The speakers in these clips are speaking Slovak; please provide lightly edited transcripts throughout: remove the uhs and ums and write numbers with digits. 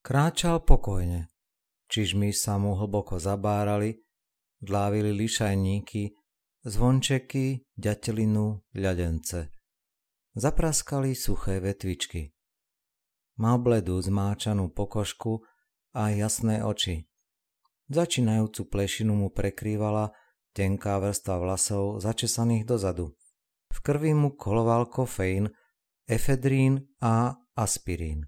Kráčal pokojne. Čižmy sa mu hlboko zabárali, dlávili lišajníky, zvončeky, ďatelinu, ľadence. Zapraskali suché vetvičky. Mal bledú zmáčanú pokožku a jasné oči. Začínajúcu plešinu mu prekrývala tenká vrstva vlasov začesaných dozadu. V krvi mu koloval kofeín, efedrín a aspirín.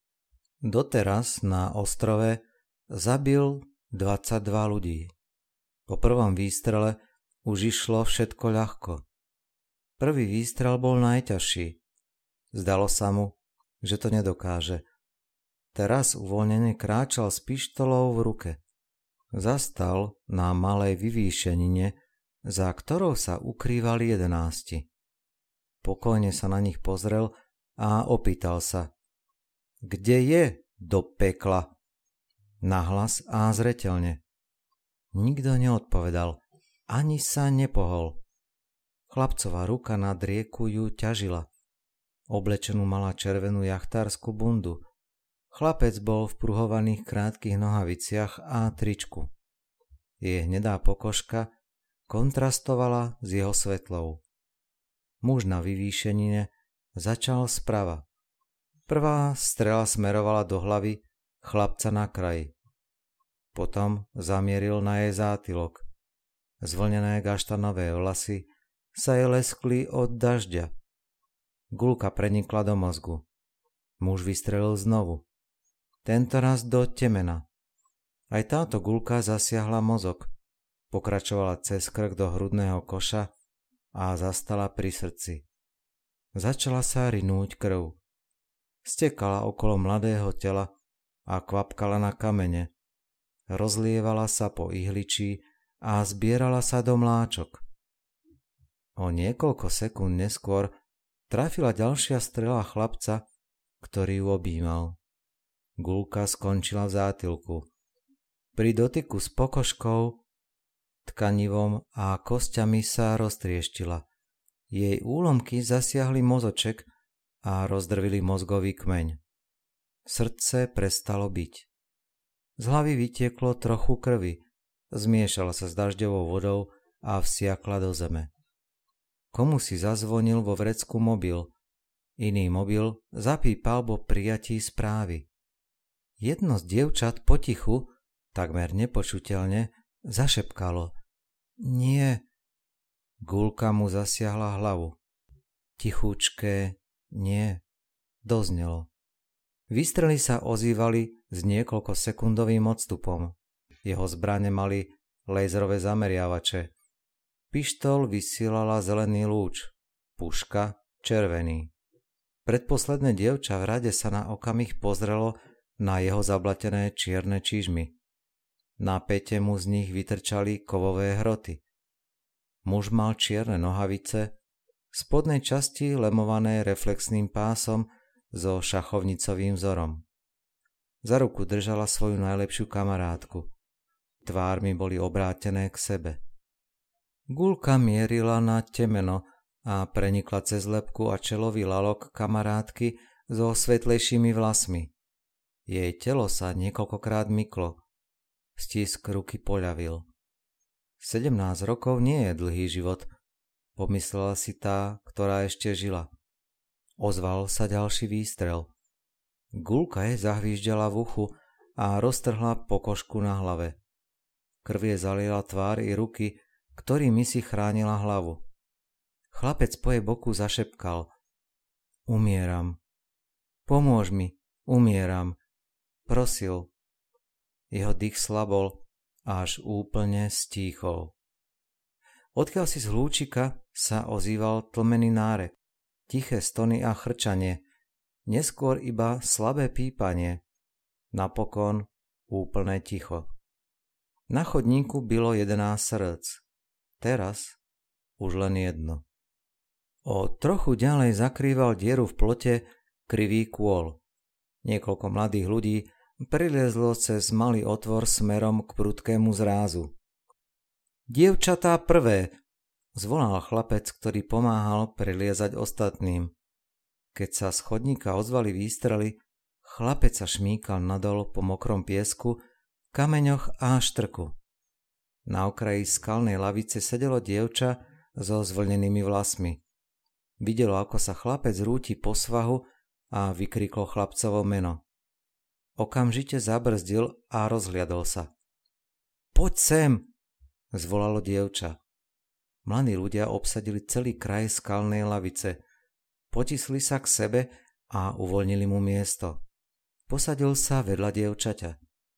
Doteraz na ostrove zabil 22 ľudí. Po prvom výstrele už išlo všetko ľahko. Prvý výstrel bol najťažší. Zdalo sa mu, že to nedokáže. Teraz uvoľnene kráčal s pištolou v ruke. Zastal na malej vyvýšenine, za ktorou sa ukrývali 11. Pokojne sa na nich pozrel a opýtal sa: Kde je do pekla? Nahlas a zreteľne. Nikto neodpovedal, ani sa nepohol. Chlapcová ruka nad rieku ju ťažila. Oblečenú mala červenú jachtárskú bundu. Chlapec bol v pruhovaných krátkych nohaviciach a tričku. Jej hnedá pokožka kontrastovala s jeho svetlou. Muž na vyvýšenine začal sprava. Prvá strela smerovala do hlavy chlapca na kraji. Potom zamieril na jej zátylok. Zvlnené gaštanové vlasy sa jej leskli od dažďa. Guľka prenikla do mozgu. Muž vystrelil znovu. Tentoraz do temena. Aj táto guľka zasiahla mozog. Pokračovala cez krk do hrudného koša a zastala pri srdci. Začala sa rynúť krv. Stekala okolo mladého tela a kvapkala na kamene. Rozlievala sa po ihličí a zbierala sa do mláčok. O niekoľko sekúnd neskôr trafila ďalšia strela chlapca, ktorý ju objímal. Guľka skončila v zátylku. Pri dotyku s pokožkou, tkanivom a kostiami sa roztrieštila. Jej úlomky zasiahli mozoček a rozdrvili mozgový kmeň. Srdce prestalo byť. Z hlavy vytieklo trochu krvi, zmiešala sa s dažďovou vodou a vsiakla do zeme. Komu si zazvonil vo vrecku mobil. Iný mobil zapípal po prijatí správy. Jedno z dievčat potichu, takmer nepočuteľne, zašepkalo: Nie. Guľka mu zasiahla hlavu. Tichúčké nie doznelo. Výstrely sa ozývali s niekoľkosekundovým odstupom. Jeho zbrane mali laserové zameriavače. Pištol vysielala zelený lúč, puška červený. Predposledné dievča v rade sa na okamih pozrelo na jeho zablatené čierne čižmy. Na päte mu z nich vytrčali kovové hroty. Muž mal čierne nohavice, v spodnej časti lemované reflexným pásom so šachovnicovým vzorom. Za ruku držala svoju najlepšiu kamarátku. Tvármi boli obrátené k sebe. Guľka mierila na temeno a prenikla cez lebku a čelový lalok kamarátky so svetlejšími vlasmi. Jej telo sa niekoľkokrát myklo. Stisk ruky poľavil. 17 rokov nie je dlhý život, pomyslela si tá, ktorá ešte žila. Ozval sa ďalší výstrel. Guľka jej zahvížďala v uchu a roztrhla pokožku na hlave. Krv jej zaliela tvár i ruky, ktorými si chránila hlavu. Chlapec po jej boku zašepkal: Umieram. Pomôž mi, umieram. Prosil. Jeho dých slabol, až úplne stíchol. Odkiaľ si z hlúčika sa ozýval tlmený nárek, tiché stony a chrčanie, neskôr iba slabé pípanie, napokon úplné ticho. Na chodníku bylo 11 srdc, teraz už len jedno. O trochu ďalej zakrýval dieru v plote krivý kôl. Niekoľko mladých ľudí priliezlo cez malý otvor smerom k prudkému zrázu. Dievčatá prvé, zvolal chlapec, ktorý pomáhal preliezať ostatným. Keď sa z chodníka ozvali výstrely, Chlapec sa šmýkal nadol po mokrom piesku, kameňoch a štrku. Na okraji skalnej lavice sedelo dievča so zvlnenými vlasmi. Videlo, ako sa chlapec rúti po svahu a vykriklo chlapcovo meno. Okamžite zabrzdil a rozhliadol sa. Poď sem, zvolalo dievča. Mladí ľudia obsadili celý kraj skalnej lavice. Potisli sa k sebe a uvoľnili mu miesto. Posadil sa vedľa dievčaťa.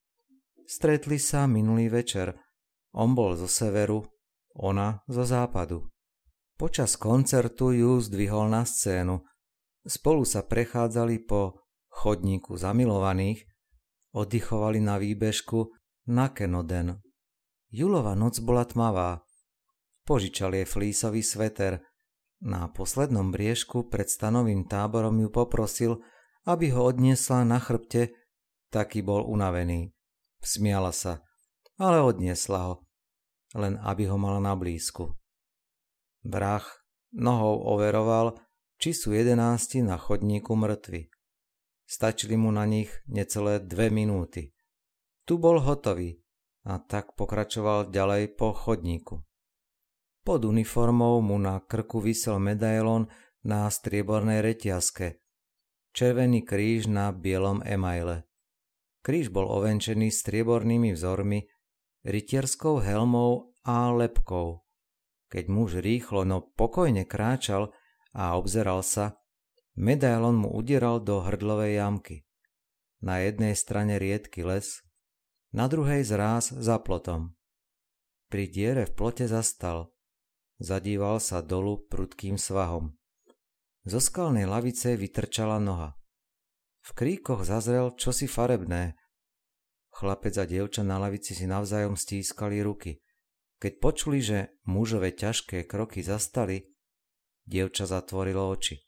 Stretli sa minulý večer. On bol zo severu, ona zo západu. Počas koncertu ju zdvihol na scénu. Spolu sa prechádzali po chodníku zamilovaných, oddychovali na výbežku na Kenoden. Júlova noc bola tmavá. Požičal jej flísový sveter. Na poslednom briežku pred stanovým táborom ju poprosil, aby ho odniesla na chrbte, taký bol unavený. Smiala sa, ale odniesla ho, len aby ho mala na blízku. Vrah nohou overoval, či sú 11 na chodníku mŕtvi. Stačili mu na nich necelé 2 minúty. Tu bol hotový a tak pokračoval ďalej po chodníku. Pod uniformou mu na krku visel medailón na striebornej reťazke, červený kríž na bielom emaile. Kríž bol ovenčený striebornými vzormi, rytierskou helmou a lebkou. Keď muž rýchlo, no pokojne kráčal a obzeral sa, medailón mu udieral do hrdlovej jamky. Na jednej strane riedky les, na druhej zráz za plotom. Pri diere v plote zastal. Zadíval sa dolu prudkým svahom. Zo skalnej lavice vytrčala noha. V kríkoch zazrel čosi farebné. Chlapec a dievča na lavici si navzájom stískali ruky. Keď počuli, že mužové ťažké kroky zastali, dievča zatvorilo oči.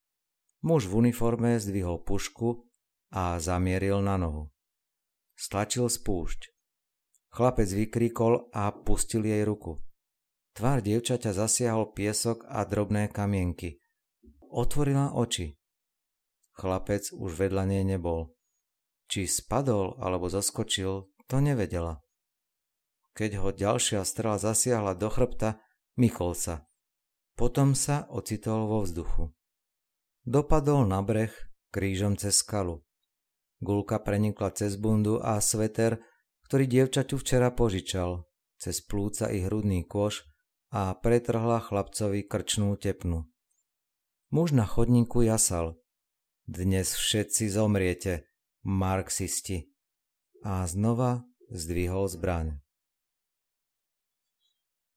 Muž v uniforme zdvihol pušku a zamieril na nohu. Stlačil spúšť. Chlapec vykríkol a pustil jej ruku. Tvár dievčaťa zasiahol piesok a drobné kamienky. Otvorila oči. Chlapec už vedľa nej nebol. Či spadol alebo zaskočil, to nevedela. Keď ho ďalšia strela zasiahla do chrbta, mykol sa. Potom sa ocitol vo vzduchu. Dopadol na breh krížom cez skalu. Guľka prenikla cez bundu a sveter, ktorý dievčaťu včera požičal, cez plúca i hrudný kôš a pretrhla chlapcovi krčnú tepnu. Muž na chodníku jasal. Dnes všetci zomriete, marxisti. A znova zdvihol zbraň.